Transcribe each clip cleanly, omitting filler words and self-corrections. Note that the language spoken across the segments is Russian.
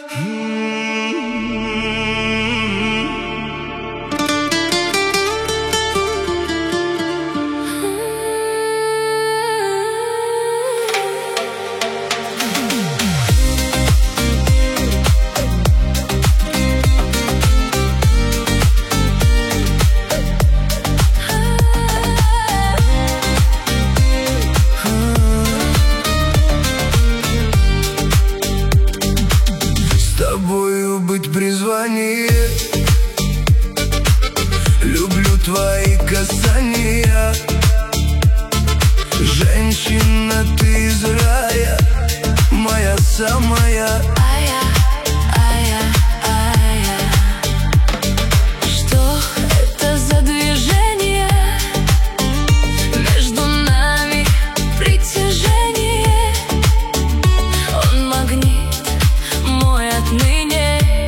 Быть призвание. Люблю твои касания. Женщина, ты из рая, моя самая. Что это за движение? Между нами притяжение. Он магнит мой отныне.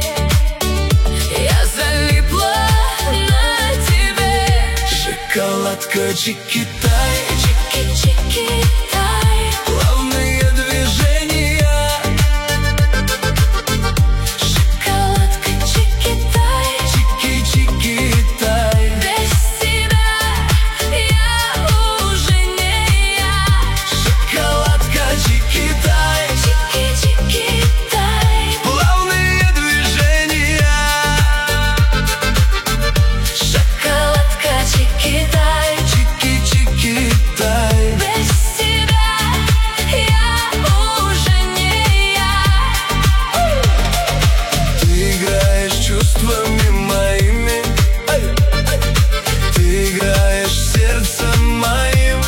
Шоколадка Чикитай, Чики-чики-тай, плавные движения. шоколадка Чикитай, Чики-чики-тай. без тебя я уже не я. Шоколадка Чикитай, Чики-чики-тай, плавные движения. шоколадка Чикитай, Чики-чики-тай. без тебя я уже не я. Ты играешь чувствами моими, ты играешь сердцем моим.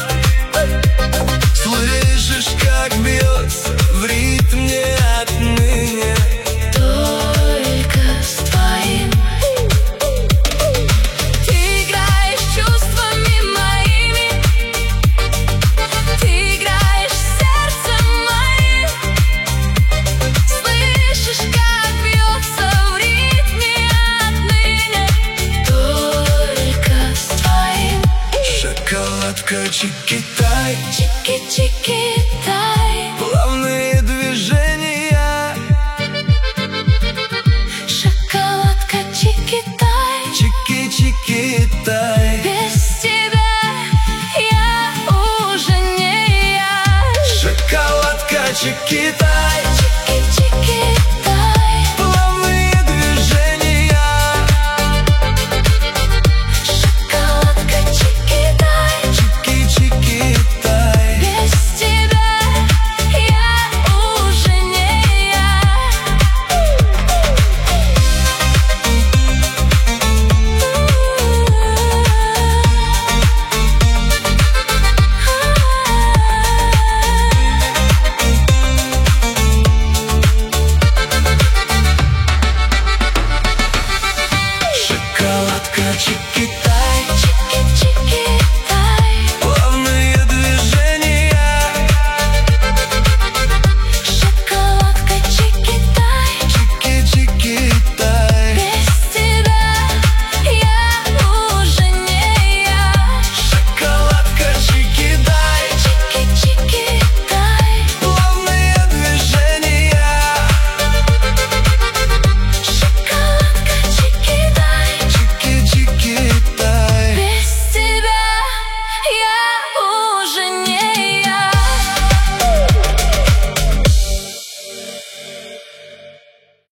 Слышишь, как бьется в ритме отныне. Только с твоим. Ты играешь чувствами моими, ты играешь сердцем моим. Слышишь, как бьется в ритме отныне. Только с твоим. Шоколадка Чикитай, Чики-чики-тай, плавные движения. шоколадка Чики-тай, Чики-чики-тай. без тебя я уже не я. Шоколадка Чикитай, Чики-чики